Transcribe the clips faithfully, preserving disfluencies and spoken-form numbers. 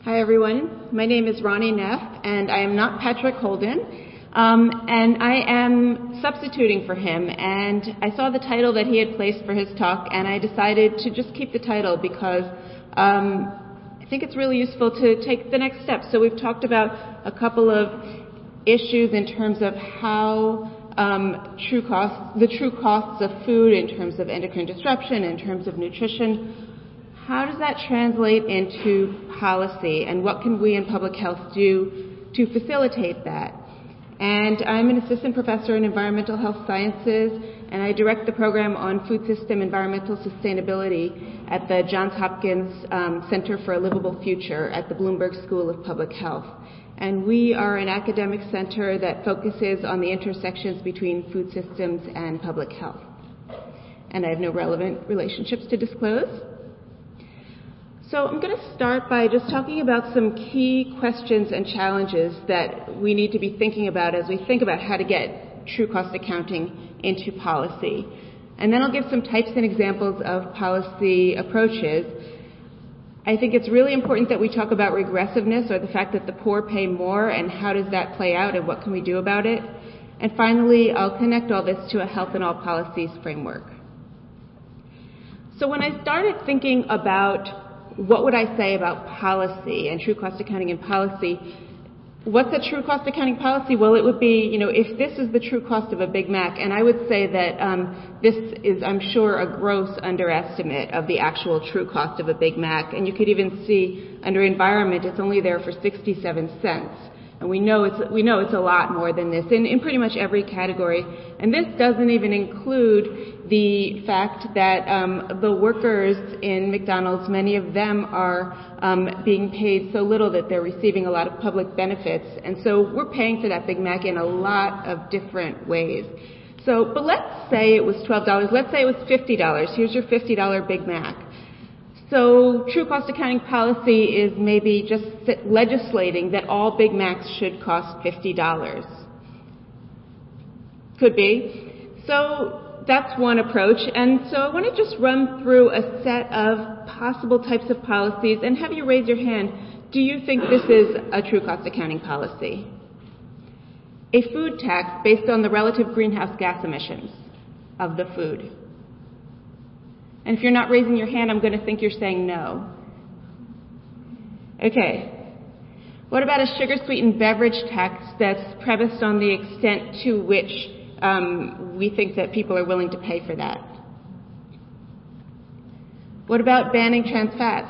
Hi, everyone. My name is Ronnie Neff, and I am not Patrick Holden, um, and I am substituting for him. And I saw the title that he had placed for his talk, and I decided to just keep the title because um, I think it's really useful to take the next step. So we've talked about a couple of issues in terms of how um, true costs, the true costs of food in terms of endocrine disruption, in terms of nutrition. How does that translate into policy, and what can we in public health do to facilitate that? And I'm an assistant professor in environmental health sciences, and I direct the program on food system environmental sustainability at the Johns Hopkins um, Center for a Livable Future at the Bloomberg School of Public Health. And we are an academic center that focuses on the intersections between food systems and public health. And I have no relevant relationships to disclose. So I'm going to start by just talking about some key questions and challenges that we need to be thinking about as we think about how to get true cost accounting into policy. And then I'll give some types and examples of policy approaches. I think it's really important that we talk about regressiveness, or the fact that the poor pay more, and how does that play out and what can we do about it. And finally, I'll connect all this to a health in all policies framework. So when I started thinking about what would I say about policy and true cost accounting and policy? What's a true cost accounting policy? Well, it would be, you know, if this is the true cost of a Big Mac, and I would say that um, this is, I'm sure, a gross underestimate of the actual true cost of a Big Mac. And you could even see under environment, it's only there for sixty-seven cents. And we know it's, we know it's a lot more than this in, in pretty much every category. And this doesn't even include the fact that um, the workers in McDonald's, many of them are um, being paid so little that they're receiving a lot of public benefits. And so we're paying for that Big Mac in a lot of different ways. So, but let's say it was twelve dollars. Let's say it was fifty dollars. Here's your fifty dollar Big Mac. So true cost accounting policy is maybe just legislating that all Big Macs should cost fifty dollars. Could be. So that's one approach. And so I want to just run through a set of possible types of policies and have you raise your hand. Do you think this is a true cost accounting policy? A food tax based on the relative greenhouse gas emissions of the food. And if you're not raising your hand, I'm going to think you're saying no. Okay. What about a sugar-sweetened beverage tax that's premised on the extent to which um, we think that people are willing to pay for that? What about banning trans fats?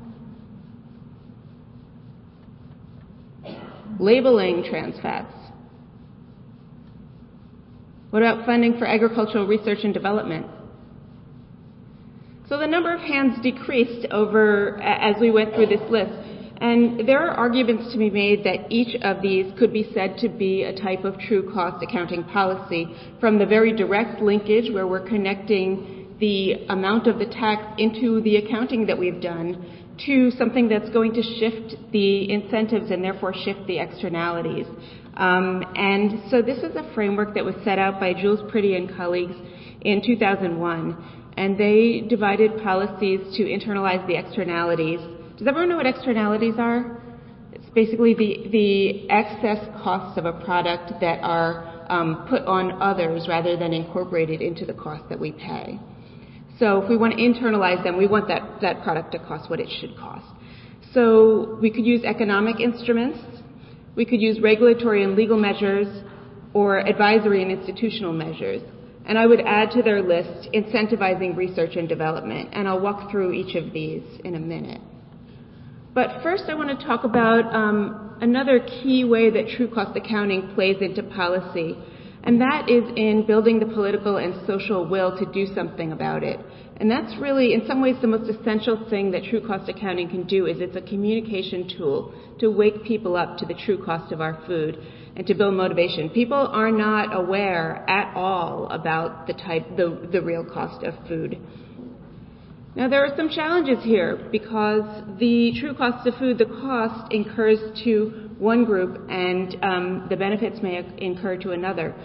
Labeling trans fats? What about funding for agricultural research and development? So the number of hands decreased over as we went through this list. And there are arguments to be made that each of these could be said to be a type of true cost accounting policy, from the very direct linkage where we're connecting the amount of the tax into the accounting that we've done, to something that's going to shift the incentives and therefore shift the externalities. Um, and so this is a framework that was set out by Jules Priddy and colleagues in two thousand one. And they divided policies to internalize the externalities. Does everyone know what externalities are? It's basically the, the excess costs of a product that are um, put on others rather than incorporated into the cost that we pay. So if we want to internalize them, we want that, that product to cost what it should cost. So we could use economic instruments, we could use regulatory and legal measures, or advisory and institutional measures. And I would add to their list incentivizing research and development, and I'll walk through each of these in a minute. But first I want to talk about um, another key way that true cost accounting plays into policy, and that is in building the political and social will to do something about it. And that's really, in some ways, the most essential thing that true cost accounting can do, is it's a communication tool to wake people up to the true cost of our food and to build motivation. People are not aware at all about the type, the, the real cost of food. Now, there are some challenges here because the true cost of food, the cost incurs to one group and um, the benefits may incur to another.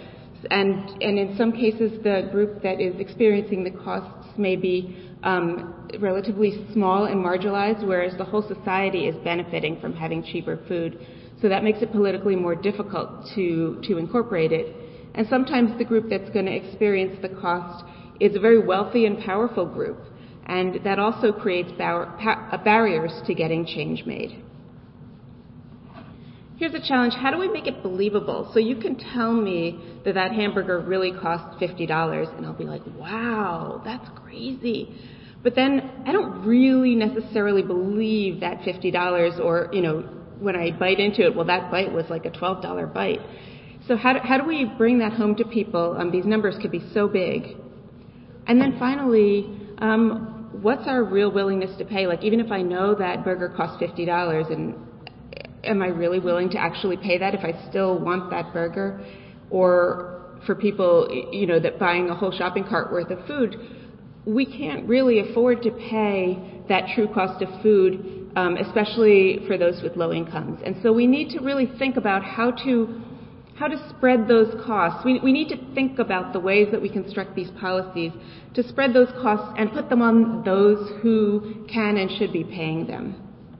And, and in some cases, the group that is experiencing the costs may be um, relatively small and marginalized, whereas the whole society is benefiting from having cheaper food. So that makes it politically more difficult to, to incorporate it. And sometimes the group that's going to experience the cost is a very wealthy and powerful group, and that also creates bar- pa- barriers to getting change made. Here's a challenge. How do we make it believable? So you can tell me that that hamburger really costs fifty dollars, and I'll be like, wow, that's crazy. But then I don't really necessarily believe that fifty dollars, or, you know, when I bite into it, well, that bite was like a twelve dollar bite. So how do, how do we bring that home to people? Um, these numbers could be so big. And then finally, um, what's our real willingness to pay? Like, even if I know that burger costs fifty dollars, and am I really willing to actually pay that if I still want that burger? Or for people, you know, that buying a whole shopping cart worth of food, we can't really afford to pay that true cost of food, um, especially for those with low incomes. And so we need to really think about how to how to spread those costs. We, we need to think about the ways that we construct these policies to spread those costs and put them on those who can and should be paying them.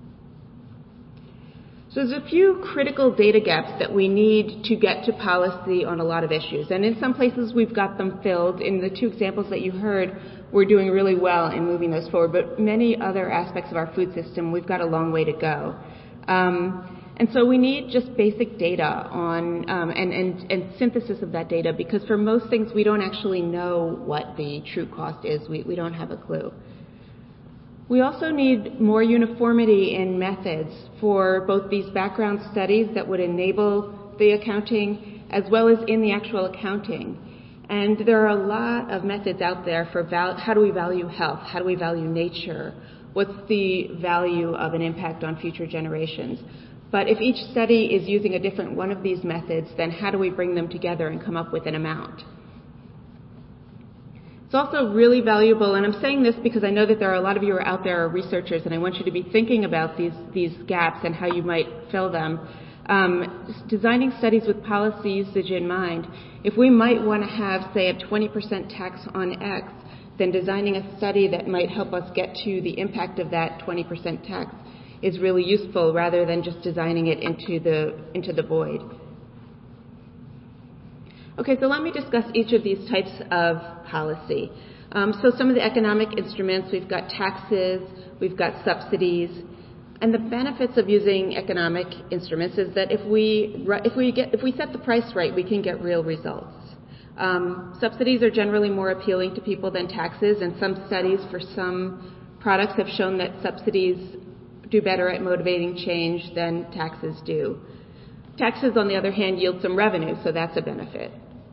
So there's a few critical data gaps that we need to get to policy on a lot of issues. And in some places we've got them filled. In the two examples that you heard, we're doing really well in moving those forward. But many other aspects of our food system, we've got a long way to go. Um, and so we need just basic data on um, and, and, and synthesis of that data, because for most things we don't actually know what the true cost is. We, we don't have a clue. We also need more uniformity in methods for both these background studies that would enable the accounting as well as in the actual accounting. And there are a lot of methods out there for val- how do we value health? How do we value nature? What's the value of an impact on future generations? But if each study is using a different one of these methods, then how do we bring them together and come up with an amount? It's also really valuable, and I'm saying this because I know that there are a lot of you who are out there are researchers, and I want you to be thinking about these, these gaps and how you might fill them. Um, designing studies with policy usage in mind. If we might want to have, say, a twenty percent tax on X, then designing a study that might help us get to the impact of that twenty percent tax is really useful, rather than just designing it into the, into the void. Okay, so let me discuss each of these types of policy. Um, so some of the economic instruments, we've got taxes, we've got subsidies, and the benefits of using economic instruments is that if we if we get if we set the price right, we can get real results. Um, subsidies are generally more appealing to people than taxes, and some studies for some products have shown that subsidies do better at motivating change than taxes do. Taxes, on the other hand, yield some revenue, so that's a benefit.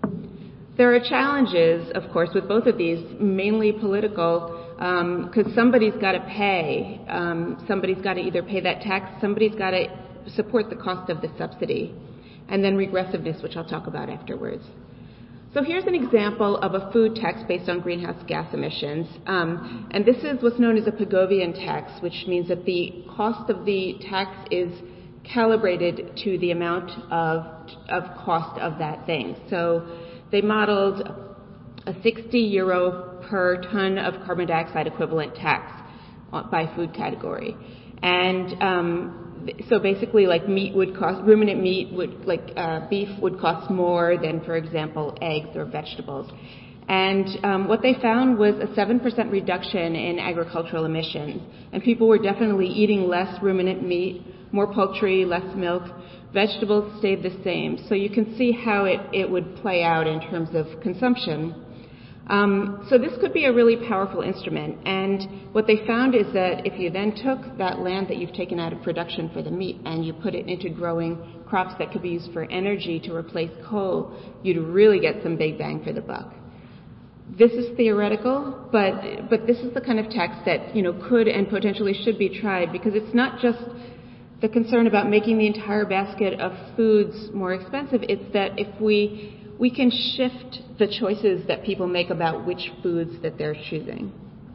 There are challenges, of course, with both of these, mainly political, because um, somebody's got to pay. Um, somebody's got to either pay that tax, somebody's got to support the cost of the subsidy, and then regressiveness, which I'll talk about afterwards. So here's an example of a food tax based on greenhouse gas emissions. Um, and this is what's known as a Pigovian tax, which means that the cost of the tax is calibrated to the amount of, of cost of that thing. So they modeled a sixty euro per ton of carbon dioxide equivalent tax by food category. And um, so basically, like meat would cost, ruminant meat would, like uh, beef would cost more than, for example, eggs or vegetables. And um, what they found was a seven percent reduction in agricultural emissions. And people were definitely eating less ruminant meat, more poultry, less milk. Vegetables stayed the same. So you can see how it, it would play out in terms of consumption. Um, so this could be a really powerful instrument. And what they found is that if you then took that land that you've taken out of production for the meat and you put it into growing crops that could be used for energy to replace coal, you'd really get some big bang for the buck. This is theoretical, but but this is the kind of tax that, you know, could and potentially should be tried, because it's not just the concern about making the entire basket of foods more expensive. It's that if we we can shift the choices that people make about which foods that they're choosing.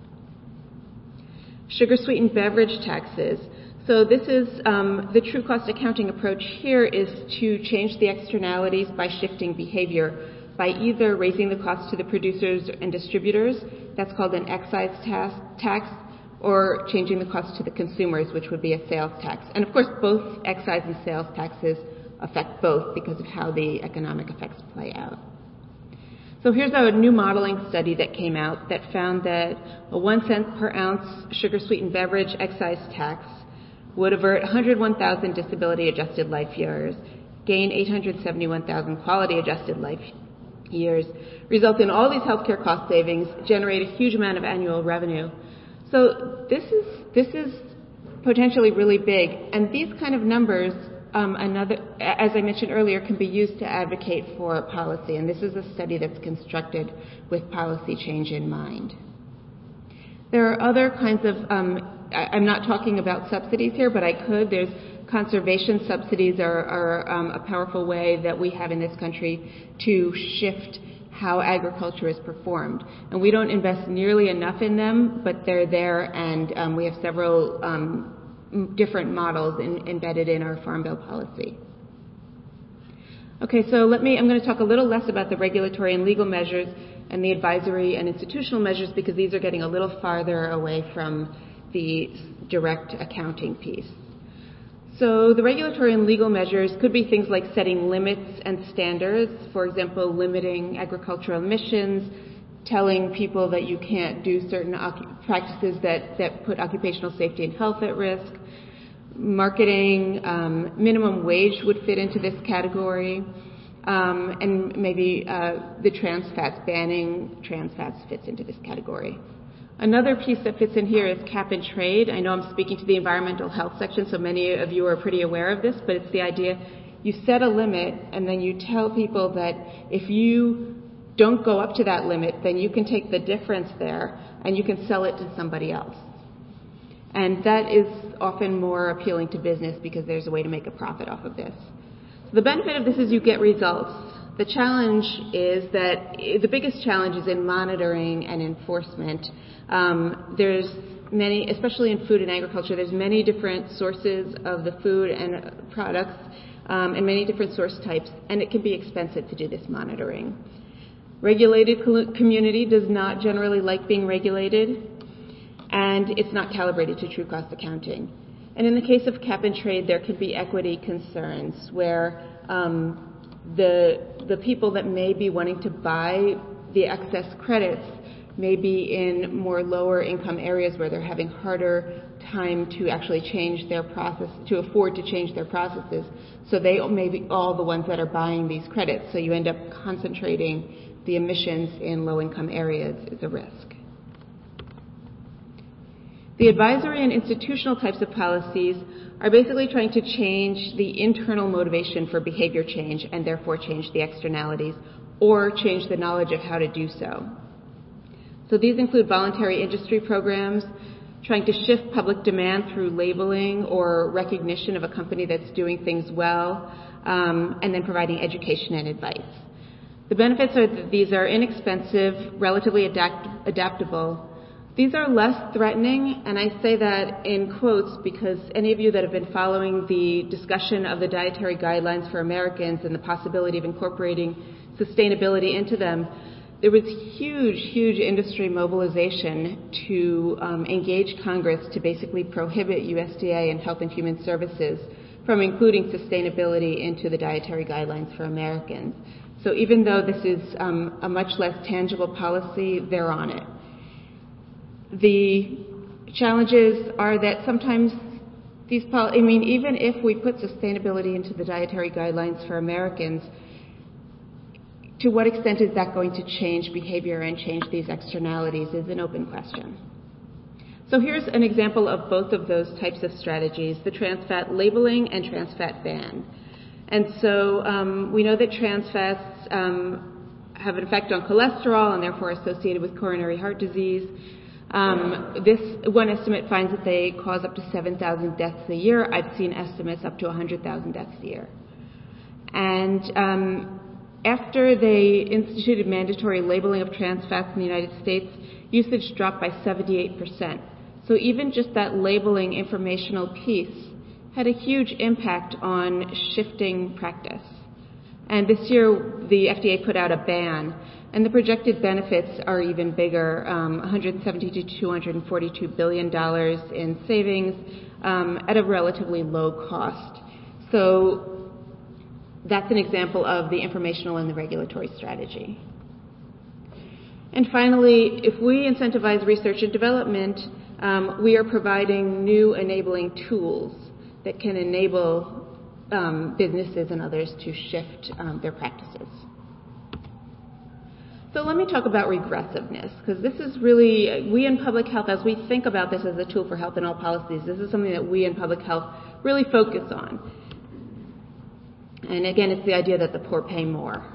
Sugar-sweetened beverage taxes. So this is um, the true cost accounting approach here is to change the externalities by shifting behavior. by either raising the cost to the producers and distributors, that's called an excise tax, or changing the cost to the consumers, which would be a sales tax. And of course, both excise and sales taxes affect both because of how the economic effects play out. So here's a new modeling study that came out that found that a one cent per ounce sugar-sweetened beverage excise tax would avert one hundred one thousand disability-adjusted life years, gain eight hundred seventy-one thousand quality-adjusted life years, result in all these healthcare cost savings, generate a huge amount of annual revenue. So this is this is potentially really big, and these kind of numbers, um, another, as I mentioned earlier, can be used to advocate for policy, and this is a study that's constructed with policy change in mind. There are other kinds of, um, I, I'm not talking about subsidies here, but I could. There's conservation subsidies are, are um, a powerful way that we have in this country to shift how agriculture is performed. And we don't invest nearly enough in them, but they're there, and um, we have several um, different models in, embedded in our Farm Bill policy. Okay, so let me, I'm going to talk a little less about the regulatory and legal measures and the advisory and institutional measures, because these are getting a little farther away from the direct accounting piece. So the regulatory and legal measures could be things like setting limits and standards, for example, limiting agricultural emissions, telling people that you can't do certain practices that, that put occupational safety and health at risk. Marketing, um, minimum wage would fit into this category, um, and maybe uh, the trans fats, banning trans fats fits into this category. Another piece that fits in here is cap and trade. I know I'm speaking to the environmental health section, so many of you are pretty aware of this, but it's the idea you set a limit and then you tell people that if you don't go up to that limit, then you can take the difference there and you can sell it to somebody else. And that is often more appealing to business because there's a way to make a profit off of this. So the benefit of this is you get results. The challenge is that the biggest challenge is in monitoring and enforcement. Um, there's many, especially in food and agriculture, there's many different sources of the food and products um, and many different source types, and it can be expensive to do this monitoring. Regulated community does not generally like being regulated, and it's not calibrated to true cost accounting. And in the case of cap and trade, there can be equity concerns where um, the the people that may be wanting to buy the excess credits may be in more lower income areas where they're having harder time to actually change their process, to afford to change their processes. So they may be all the ones that are buying these credits. So you end up concentrating the emissions in low income areas is a risk. The advisory and institutional types of policies are basically trying to change the internal motivation for behavior change and therefore change the externalities or change the knowledge of how to do so. So these include voluntary industry programs, trying to shift public demand through labeling or recognition of a company that's doing things well, um, and then providing education and advice. The benefits are that these are inexpensive, relatively adapt- adaptable. These are less threatening, and I say that in quotes because any of you that have been following the discussion of the dietary guidelines for Americans and the possibility of incorporating sustainability into them, there was huge, huge industry mobilization to um, engage Congress to basically prohibit U S D A and Health and Human Services from including sustainability into the dietary guidelines for Americans. So even though this is um, a much less tangible policy, they're on it. The challenges are that sometimes these, pol- I mean, even if we put sustainability into the dietary guidelines for Americans, to what extent is that going to change behavior and change these externalities is an open question. So here's an example of both of those types of strategies, the trans fat labeling and trans fat ban. And so um, we know that trans fats um, have an effect on cholesterol and therefore associated with coronary heart disease. Um, this one estimate finds that they cause up to seven thousand deaths a year. I've seen estimates up to one hundred thousand deaths a year. And um, after they instituted mandatory labeling of trans fats in the United States, usage dropped by seventy-eight percent. So even just that labeling informational piece had a huge impact on shifting practice. And this year, the F D A put out a ban, and the projected benefits are even bigger, um, one hundred seventy to two hundred forty-two billion dollars in savings um, at a relatively low cost. So that's an example of the informational and the regulatory strategy. And finally, if we incentivize research and development, um, we are providing new enabling tools that can enable um, businesses and others to shift um, their practices. So let me talk about regressiveness, because this is really, we in public health, as we think about this as a tool for health in all policies, this is something that we in public health really focus on. And again, it's the idea that the poor pay more.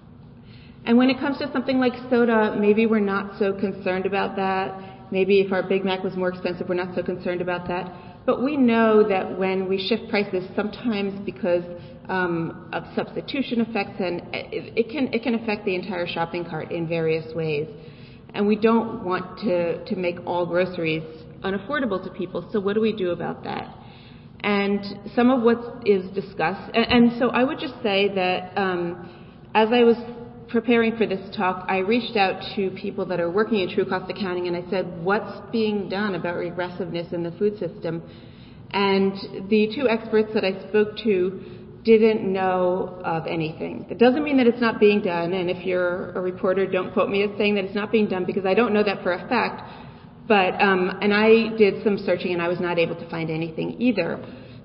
And when it comes to something like soda, maybe we're not so concerned about that. Maybe if our Big Mac was more expensive, we're not so concerned about that. But we know that when we shift prices, sometimes because um, of substitution effects, and it, it can it can affect the entire shopping cart in various ways. And we don't want to, to make all groceries unaffordable to people. So what do we do about that? And some of what is discussed, and, and so I would just say that um, as I was preparing for this talk, I reached out to people that are working in true cost accounting, and I said, what's being done about regressiveness in the food system? And the two experts that I spoke to didn't know of anything. That doesn't mean that it's not being done, and if you're a reporter, don't quote me as saying that it's not being done, because I don't know that for a fact. But, um, and I did some searching, and I was not able to find anything either.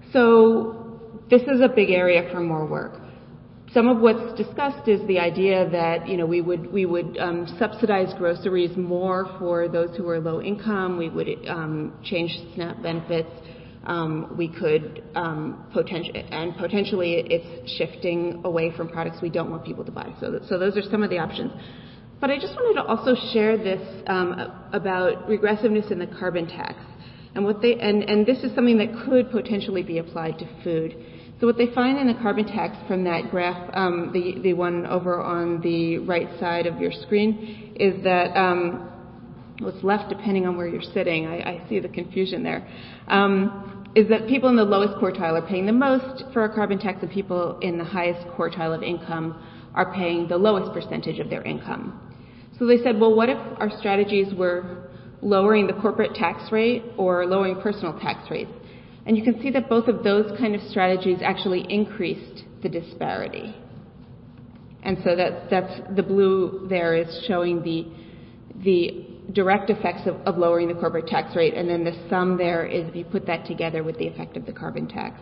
So this is a big area for more work. Some of what's discussed is the idea that, you know, we would we would um, subsidize groceries more for those who are low income. We would um, change SNAP benefits. Um, we could um, potentially, and potentially it's shifting away from products we don't want people to buy. So, so those are some of the options. But I just wanted to also share this um, about regressiveness in the carbon tax, and what they and, and this is something that could potentially be applied to food. So what they find in the carbon tax from that graph, um, the, the one over on the right side of your screen, is that um, what's left, depending on where you're sitting, I, I see the confusion there, um, is that people in the lowest quartile are paying the most for a carbon tax, and people in the highest quartile of income are paying the lowest percentage of their income. So they said, well, what if our strategies were lowering the corporate tax rate or lowering personal tax rates? And you can see that both of those kind of strategies actually increased the disparity. And so that, that's the blue there is showing the, the direct effects of, of lowering the corporate tax rate, and then the sum there is if you put that together with the effect of the carbon tax.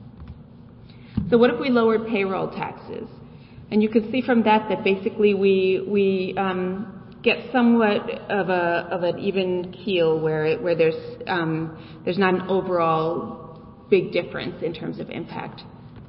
So what if we lowered payroll taxes? And you can see from that that basically we, we um, get somewhat of a of an even keel where where there's um, there's not an overall big difference in terms of impact.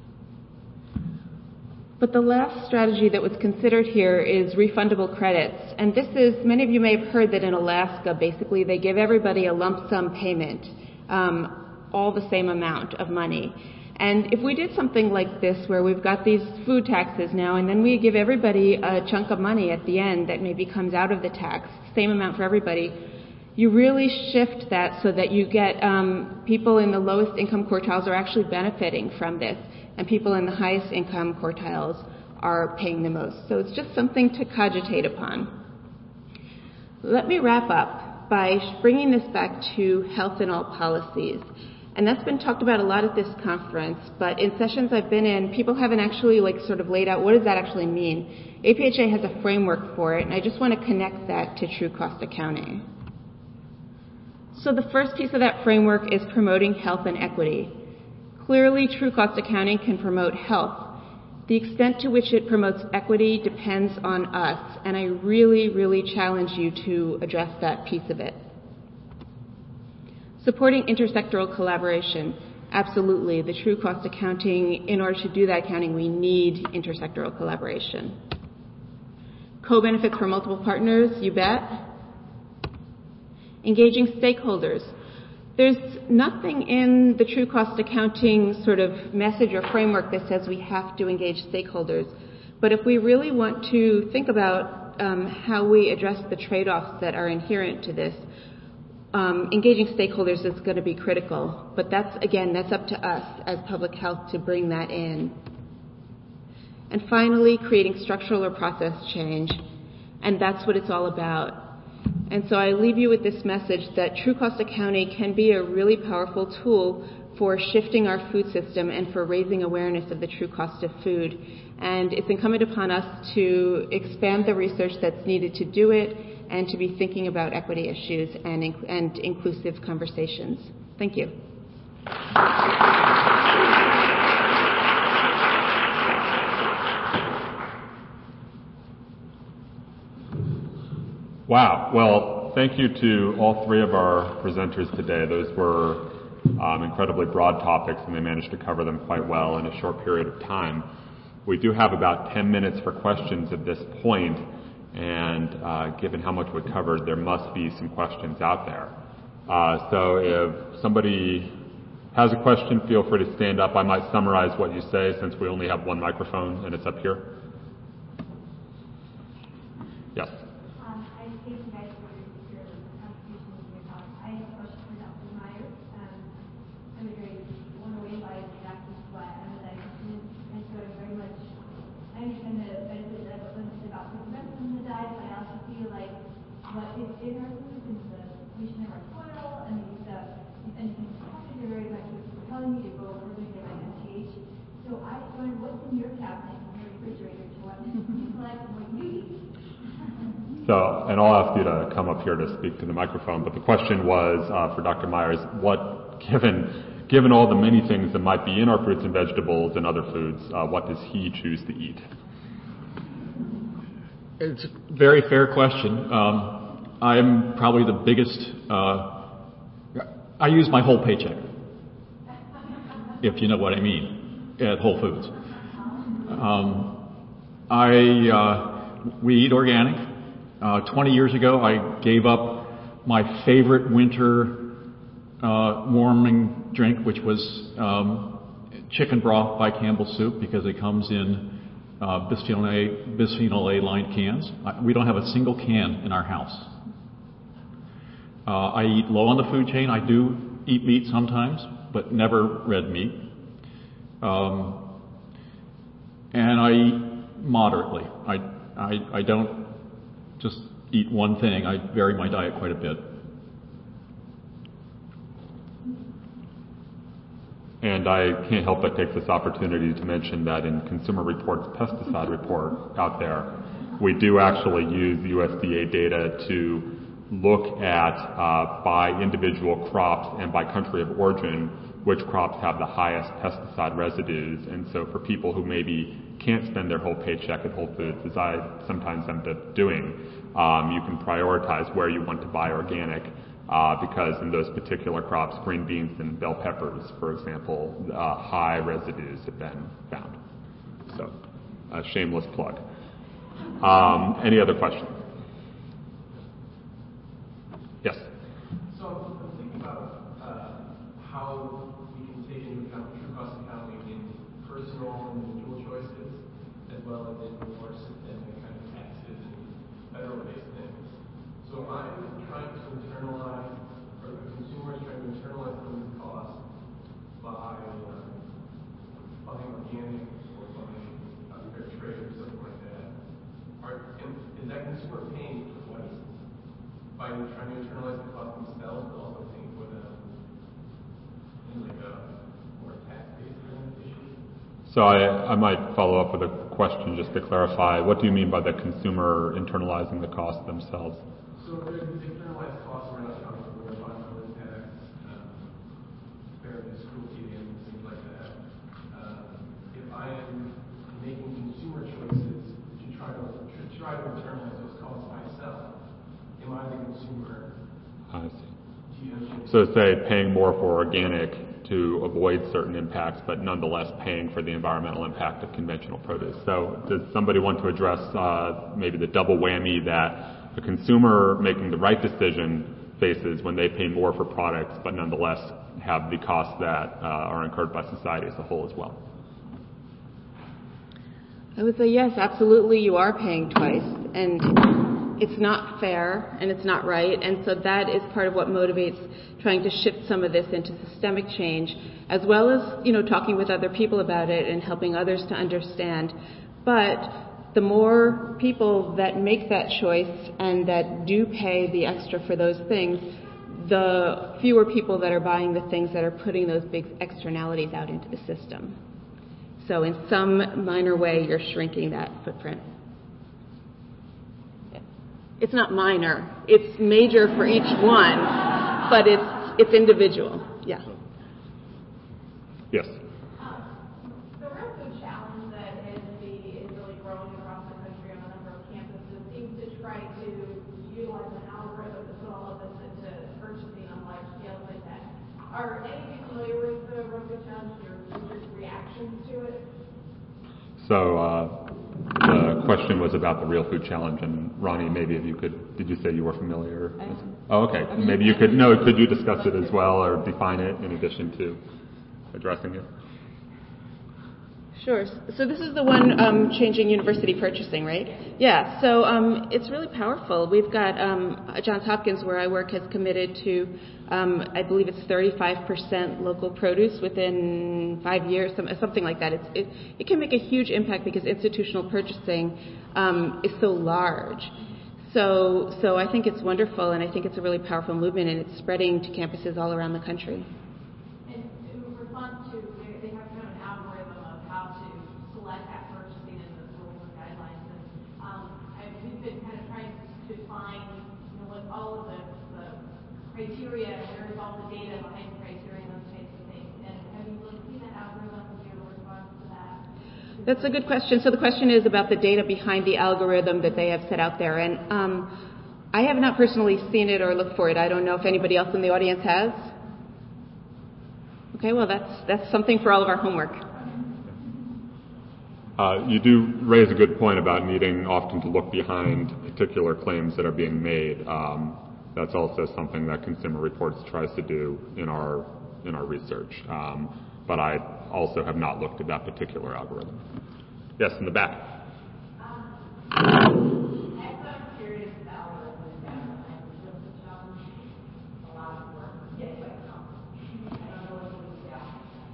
But the last strategy that was considered here is refundable credits, and this is, many of you may have heard that in Alaska, basically they give everybody a lump sum payment, um, all the same amount of money. And if we did something like this, where we've got these food taxes now, and then we give everybody a chunk of money at the end that maybe comes out of the tax, same amount for everybody, you really shift that so that you get um, people in the lowest income quartiles are actually benefiting from this, and people in the highest income quartiles are paying the most. So it's just something to cogitate upon. Let me wrap up by bringing this back to health in all policies. And that's been talked about a lot at this conference, but in sessions I've been in, people haven't actually like sort of laid out what does that actually mean. A P H A has a framework for it, and I just want to connect that to true cost accounting. So the first piece of that framework is promoting health and equity. Clearly, true cost accounting can promote health. The extent to which it promotes equity depends on us, and I really, really challenge you to address that piece of it. Supporting intersectoral collaboration. Absolutely. The true cost accounting, in order to do that accounting, we need intersectoral collaboration. Co-benefits for multiple partners, you bet. Engaging stakeholders. There's nothing in the true cost accounting sort of message or framework that says we have to engage stakeholders. But if we really want to think about um, how we address the trade-offs that are inherent to this, Um, engaging stakeholders is going to be critical, but that's, again, that's up to us as public health to bring that in. And finally, creating structural or process change. And that's what it's all about. And so I leave you with this message that true cost accounting can be a really powerful tool for shifting our food system and for raising awareness of the true cost of food. And it's incumbent upon us to expand the research that's needed to do it and to be thinking about equity issues and, inc- and inclusive conversations. Thank you. Wow. Well, thank you to all three of our presenters today. Those were um, incredibly broad topics, and they managed to cover them quite well in a short period of time. We do have about ten minutes for questions at this point, and uh, given how much we covered, there must be some questions out there. Uh, so if somebody has a question, feel free to stand up. I might summarize what you say since we only have one microphone and it's up here. Yes. What is in our food is the pollution of our soil and the stuff. And you very much was telling me to go over to get my M T H. So I learned what's in your cabinet, in your refrigerator, to what you collect and what you eat. So, and I'll ask you to come up here to speak to the microphone. But the question was uh, for Doctor Myers: what, given given all the many things that might be in our fruits and vegetables and other foods, uh, what does he choose to eat? It's a very fair question. Um, I'm probably the biggest, uh, I use my whole paycheck, if you know what I mean, at Whole Foods. Um, I, uh, we eat organic. Uh, twenty years ago, I gave up my favorite winter, uh, warming drink, which was, um, chicken broth by Campbell Soup, because it comes in Uh, bisphenol A, bisphenol A lined cans. I, we don't have a single can in our house. Uh, I eat low on the food chain. I do eat meat sometimes, but never red meat. Um, and I eat moderately. I, I, I don't just eat one thing. I vary my diet quite a bit. And I can't help but take this opportunity to mention that in Consumer Reports pesticide report out there, we do actually use U S D A data to look at uh, by individual crops and by country of origin which crops have the highest pesticide residues. And so for people who maybe can't spend their whole paycheck at Whole Foods, as I sometimes end up doing, um, you can prioritize where you want to buy organic. Uh, because in those particular crops, green beans and bell peppers, for example, uh, high residues have been found. So, a shameless plug. Um, any other questions? Yes? So I'm thinking about uh, how we can take into account true cost accounting in personal individual choices, as well as in more systemic kind of taxes and federal-based things. So I'm trying to internalize, or the consumer is trying to internalize some of these costs by uh, buying organic or buying uh, fair trade or something like that. Are, is that consumer paying twice by trying to internalize the cost themselves, but also paying for them in like a more tax-based kind of issue? So I, I might follow up with a question just to clarify. What do you mean by the consumer internalizing the cost themselves? So there's these internalized costs we're not accounting for, we're buying for tax, um, fairness, cruelty, and things like that. Uh, if I am making consumer choices to try to to try to internalize those costs myself, am I the consumer? I see. So say paying more for organic to avoid certain impacts, but nonetheless paying for the environmental impact of conventional produce. So does somebody want to address uh, maybe the double whammy that the consumer making the right decision faces when they pay more for products, but nonetheless have the costs that uh, are incurred by society as a whole as well? I would say yes, absolutely you are paying twice, and it's not fair and it's not right, and so that is part of what motivates trying to shift some of this into systemic change, as well as, you know, talking with other people about it and helping others to understand But the more people that make that choice and that do pay the extra for those things, the fewer people that are buying the things that are putting those big externalities out into the system. So in some minor way, you're shrinking that footprint. It's not minor. It's major for each one, but it's it's individual. Yeah. Yes. The Real Food Challenge that is, the, is really growing across the country on a number of campuses seems to try to utilize an algorithm to put all of this into purchasing on large scales like that. Are any of you familiar with the Real Food Challenge or just reactions to it? So uh, the question was about the Real Food Challenge, and Ronnie, maybe if you could, did you say you were familiar? Oh, okay. Maybe you could, no, could you discuss it as well or define it in addition to addressing it? Sure. So this is the one um, changing university purchasing, right? Yeah. So um, it's really powerful. We've got um, Johns Hopkins, where I work, has committed to, um, I believe it's thirty-five percent local produce within five years, some, something like that. It's, it, it can make a huge impact because institutional purchasing um, is so large. So, so I think it's wonderful, and I think it's a really powerful movement, and it's spreading to campuses all around the country. And in response to, they, they have kind of an algorithm of how to select that purchasing and the rules and guidelines. And um, I, we've been kind of trying to find, you know, what all of the, the criteria, where is all the data behind the criteria and those types of things. And have you looked, seen that algorithm? Have you ever responded to that? That's a good question. So the question is about the data behind the algorithm that they have set out there. And um, I have not personally seen it or looked for it. I don't know if anybody else in the audience has. Okay, well, that's that's something for all of our homework. Uh, you do raise a good point about needing often to look behind particular claims that are being made. Um, that's also something that Consumer Reports tries to do in our in our research. Um, but I also have not looked at that particular algorithm. Yes, in the back. Um, I'm curious about the algorithm challenge. A lot of work. Yes, I don't know what it is. Yeah.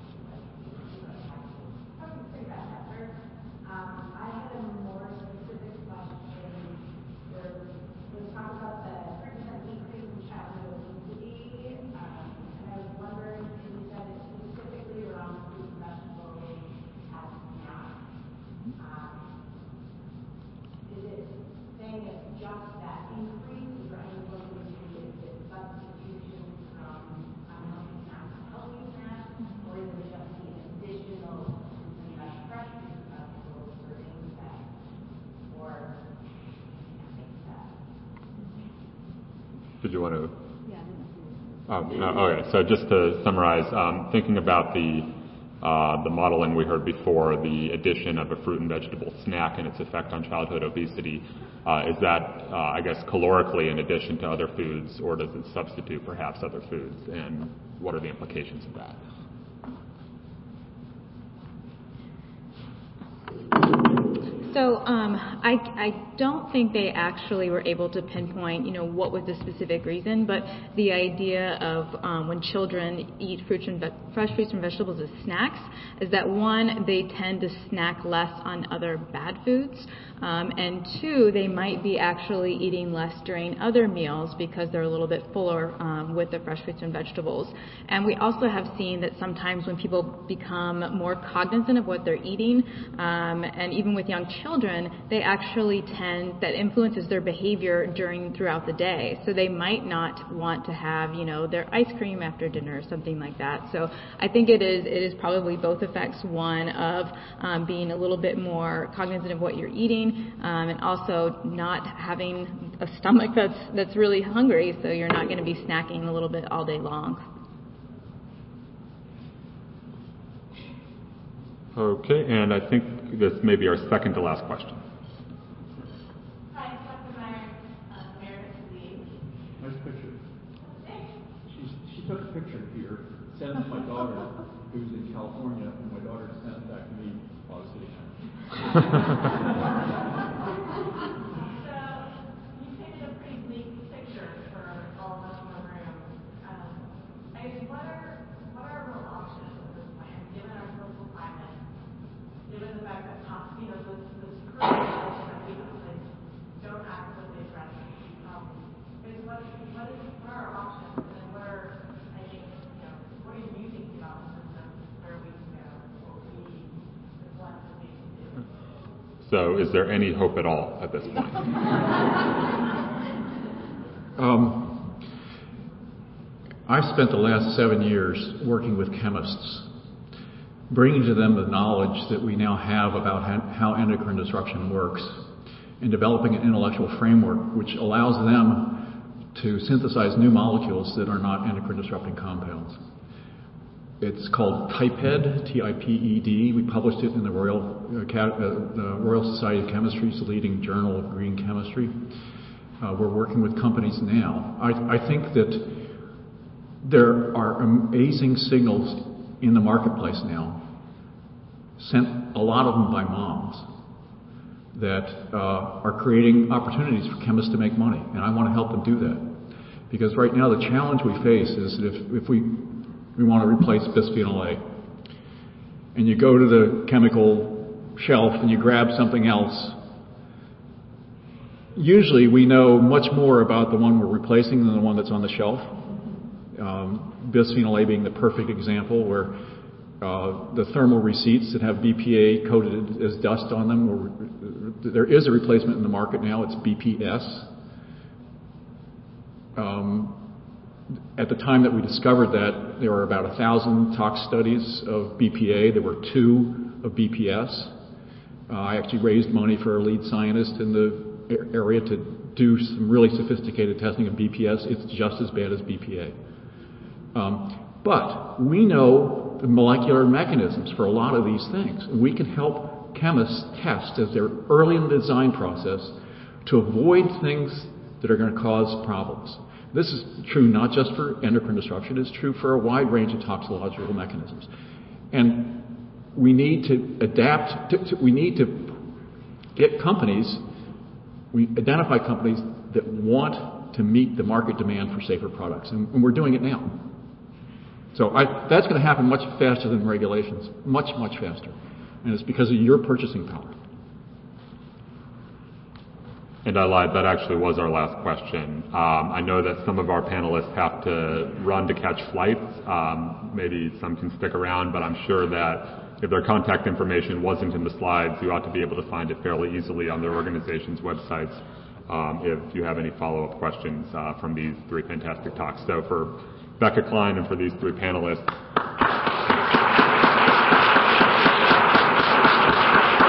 Okay, pretty bad effort. Um, I had a more specific question. There was talk about the three percent increase in childhood obesity. Um, and I was wondering if you said it specifically around fruit and vegetables as snacks. Um, is it saying it's just that increase, or are you looking into is it substitution from unhealthy snacks to healthy snacks, or is it just the additional fruits and veg- fresh fruits and vegetables serving that, or things that? Did you want to? Um, uh, okay, so just to summarize, um, thinking about the uh, the modeling we heard before, the addition of a fruit and vegetable snack and its effect on childhood obesity, uh, is that, uh, I guess, calorically in addition to other foods, or does it substitute perhaps other foods, and what are the implications of that? So um, I, I don't think they actually were able to pinpoint, you know, what was the specific reason, but the idea of um, when children eat fruits and ve- fresh fruits and vegetables as snacks is that, one, they tend to snack less on other bad foods, um, and two, they might be actually eating less during other meals because they're a little bit fuller um, with the fresh fruits and vegetables. And we also have seen that sometimes when people become more cognizant of what they're eating, um, and even with young children, they actually tend, that influences their behavior during, throughout the day. So they might not want to have, you know, their ice cream after dinner or something like that. So I think it is, it is probably both effects. One of um, being a little bit more cognizant of what you're eating, um, and also not having a stomach that's, that's really hungry, so you're not going to be snacking a little bit all day long. Okay, and I think this may be our second to last question. Hi, Doctor Myers, uh, Meredith Lee. Nice picture. She's, she took a picture here, sent it to my daughter, who's in California, and my daughter sent it back to me while I was sitting there. So, you painted a pretty bleak picture for all of us in the room. Um, I mean, what are, what are our real options at this point, given our social climate, given the fact that, you know, the, the don't adequately address um, is what, what, is, what are our options and what are, I think, you know, what are you thinking about in terms of where we can go, what we, what we can do? So is there any hope at all at this point? um, I've spent the last seven years working with chemists, bringing to them the knowledge that we now have about how endocrine disruption works, and developing an intellectual framework which allows them to synthesize new molecules that are not endocrine disrupting compounds. It's called TIPED, T I P E D. We published it in the Royal, uh, uh, the Royal Society of Chemistry, it's the leading journal of green chemistry. Uh, we're working with companies now. I, I think that there are amazing signals in the marketplace now, sent a lot of them by moms, that uh, are creating opportunities for chemists to make money, and I want to help them do that. Because right now the challenge we face is that if, if we, we want to replace bisphenol A, and you go to the chemical shelf and you grab something else, usually we know much more about the one we're replacing than the one that's on the shelf. Um, bisphenol A being the perfect example, where uh, the thermal receipts that have B P A coated as dust on them, or, there is a replacement in the market now, it's B P S. Um, at the time that we discovered that, there were about a thousand tox studies of B P A. There were two of B P S. Uh, I actually raised money for a lead scientist in the area to do some really sophisticated testing of B P S. It's just as bad as B P A. Um, but we know the molecular mechanisms for a lot of these things. And we can help chemists test as they're early in the design process to avoid things that are going to cause problems. This is true not just for endocrine disruption, it's true for a wide range of toxicological mechanisms. And we need to adapt, to, to, we need to get companies, we identify companies that want to meet the market demand for safer products. And, and we're doing it now. So I, that's going to happen much faster than regulations, much, much faster. And it's because of your purchasing power. And I lied, that actually was our last question. Um, I know that some of our panelists have to run to catch flights. Um, maybe some can stick around, but I'm sure that if their contact information wasn't in the slides, you ought to be able to find it fairly easily on their organization's websites um, if you have any follow-up questions uh, from these three fantastic talks. So for Becca Klein and for these three panelists,